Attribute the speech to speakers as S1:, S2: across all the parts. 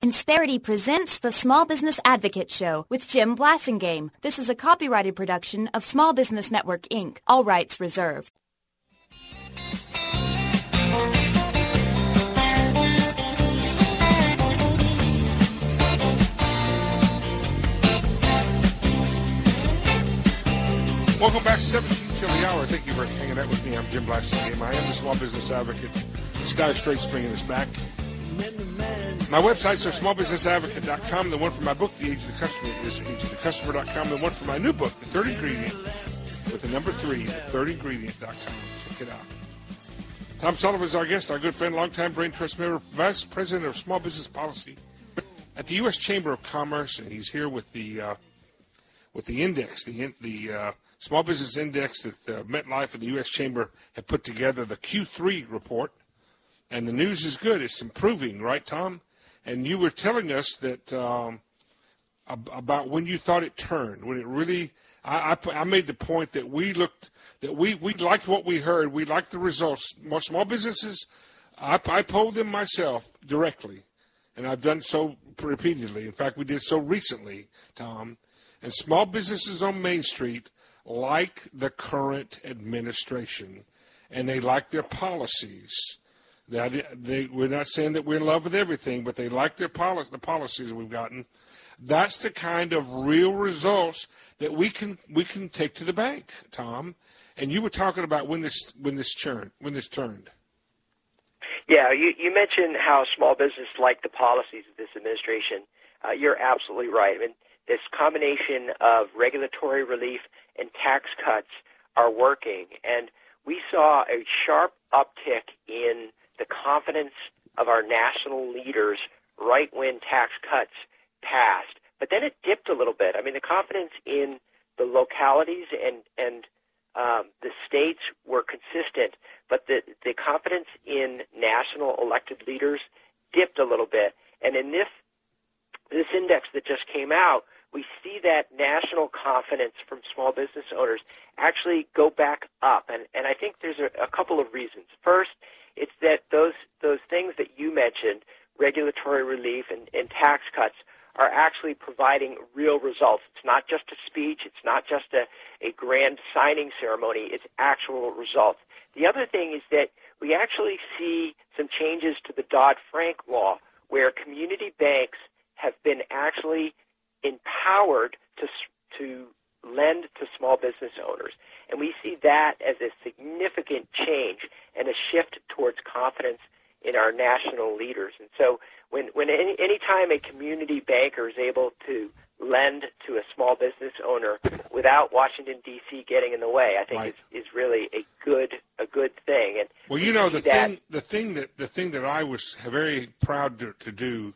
S1: Insperity presents the Small Business Advocate Show with Jim Blasingame. This is a copyrighted production of Small Business Network, Inc., all rights reserved.
S2: Welcome back, 17 till the hour. Thank you for hanging out with me. I'm Jim Blasingame. I am the Small Business Advocate. Sky Straight's bringing us back. My websites are smallbusinessadvocate.com. The one for my book, The Age of the Customer, is ageofthecustomer.com. The one for my new book, The Third Ingredient, with the number 3, thirdingredient.com. Check it out. Tom Sullivan is our guest, our good friend, longtime Brain Trust member, Vice President of Small Business Policy at the U.S. Chamber of Commerce, and he's here with the index, the Small Business Index that MetLife and the U.S. Chamber have put together, the Q3 report. And the news is good. It's improving, right, Tom? And you were telling us that about when you thought it turned, when it really. I made the point that we liked what we heard. We liked the results. Small businesses, I polled them myself directly, and I've done so repeatedly. In fact, we did so recently, Tom. And small businesses on Main Street like the current administration, and they like their policies. We're not saying that we're in love with everything, but they like the policies we've gotten. That's the kind of real results that we can take to the bank, Tom. And you were talking about when this turned.
S3: Yeah, you mentioned how small business like the policies of this administration. You're absolutely right. I mean, this combination of regulatory relief and tax cuts are working, and we saw a sharp uptick in the confidence of our national leaders right when tax cuts passed. But then it dipped a little bit. I mean, the confidence in the localities and the states were consistent, but the confidence in national elected leaders dipped a little bit. And in this index that just came out, we see that national confidence from small business owners actually go back up. And I think there's a couple of reasons. First, it's that those things that you mentioned, regulatory relief and tax cuts, are actually providing real results. It's not just a speech. It's not just a grand signing ceremony. It's actual results. The other thing is that we actually see some changes to the Dodd-Frank law where community banks have been actually empowered to lend to small business owners. And we see that as a significant change and a shift towards confidence in our national leaders. And so when any time a community banker is able to lend to a small business owner without Washington, D.C. getting in the way, I think is really a good thing. And
S2: well, you know, the thing that I was very proud to do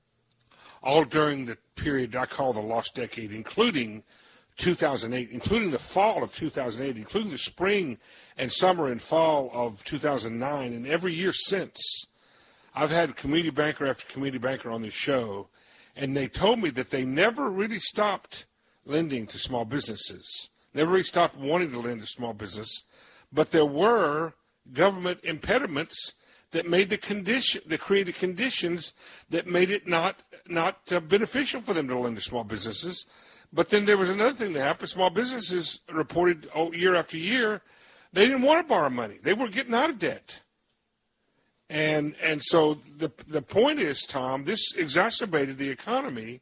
S2: all during the period I call the lost decade, including 2008, including the fall of 2008, including the spring and summer and fall of 2009, and every year since, I've had community banker after community banker on this show, and they told me that they never really stopped lending to small businesses, never really stopped wanting to lend to small business, but there were government impediments that made that created conditions that made it not beneficial for them to lend to small businesses. But then there was another thing that happened. Small businesses reported year after year they didn't want to borrow money. They were getting out of debt. And so the point is, Tom, this exacerbated the economy.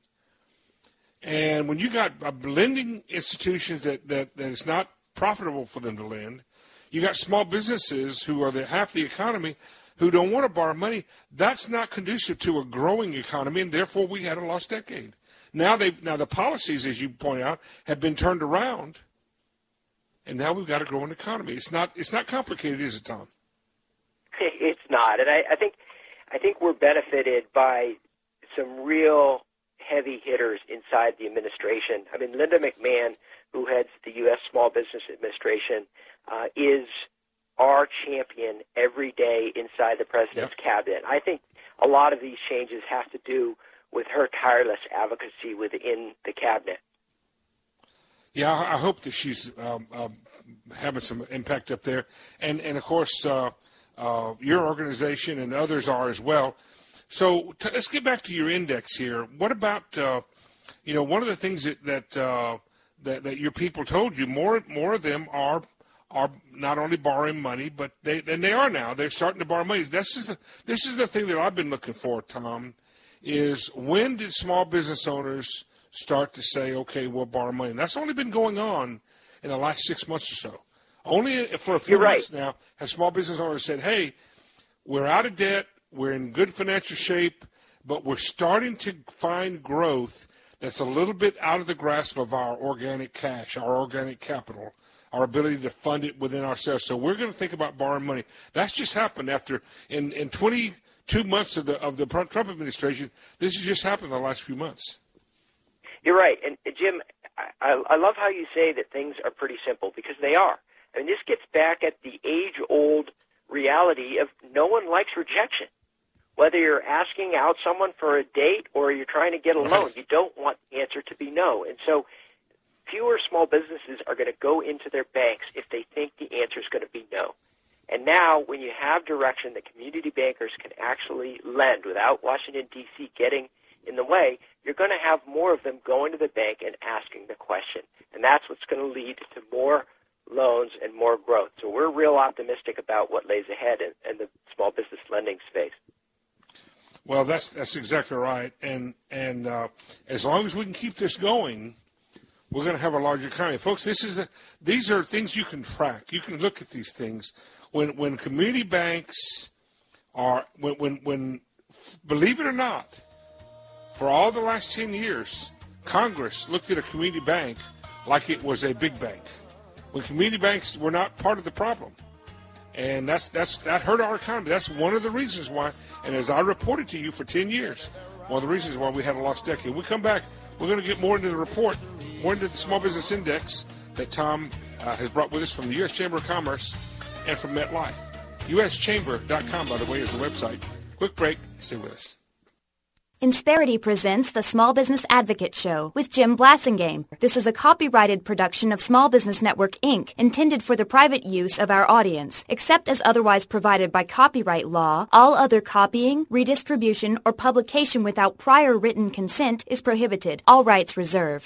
S2: And when you got lending institutions that is not profitable for them to lend, you got small businesses who are half the economy who don't want to borrow money. That's not conducive to a growing economy, and therefore we had a lost decade. Now the policies, as you point out, have been turned around, and now we've got a growing economy. It's not complicated, is it, Tom?
S3: It's not, and I think we're benefited by some real heavy hitters inside the administration. I mean, Linda McMahon, who heads the U.S. Small Business Administration, is our champion every day inside the president's cabinet. I think a lot of these changes have to do with her tireless advocacy within the cabinet.
S2: Yeah, I hope that she's having some impact up there. And of course, your organization and others are as well. So let's get back to your index here. What about, one of the things that your people told you, more of them are not only borrowing money, but they are now. They're starting to borrow money. This is the thing that I've been looking for, Tom, is when did small business owners start to say, okay, we'll borrow money? And that's only been going on in the last 6 months or so. Only for a few months now have small business owners said, hey, we're out of debt, we're in good financial shape, but we're starting to find growth that's a little bit out of the grasp of our organic cash, our organic capital, our ability to fund it within ourselves. So we're going to think about borrowing money. That's just happened after in 22 months of the Trump administration. This has just happened in the last few months.
S3: You're right. And Jim, I love how you say that things are pretty simple, because they are. I mean, this gets back at the age-old reality of no one likes rejection. Whether you're asking out someone for a date or you're trying to get a loan, you don't want the answer to be no. And so fewer small businesses are going to go into their banks if they think the answer is going to be no. And now when you have direction that community bankers can actually lend without Washington, D.C. getting in the way, you're going to have more of them going to the bank and asking the question. And that's what's going to lead to more loans and more growth. So we're real optimistic about what lays ahead in the small business lending space.
S2: Well, that's exactly right. And as long as we can keep this going, we're going to have a larger economy. Folks, these are things you can track. You can look at these things. When community banks are, when believe it or not, for all the last 10 years, Congress looked at a community bank like it was a big bank, when community banks were not part of the problem. And that hurt our economy. That's one of the reasons why, and as I reported to you for 10 years, one of the reasons why we had a lost decade. When we come back, we're going to get more into the report, more into the Small Business Index that Tom has brought with us from the U.S. Chamber of Commerce and from MetLife. USChamber.com, by the way, is the website. Quick break. Stay with us.
S1: Insperity presents the Small Business Advocate Show with Jim Blasingame. This is a copyrighted production of Small Business Network, Inc., intended for the private use of our audience. Except as otherwise provided by copyright law, all other copying, redistribution, or publication without prior written consent is prohibited. All rights reserved.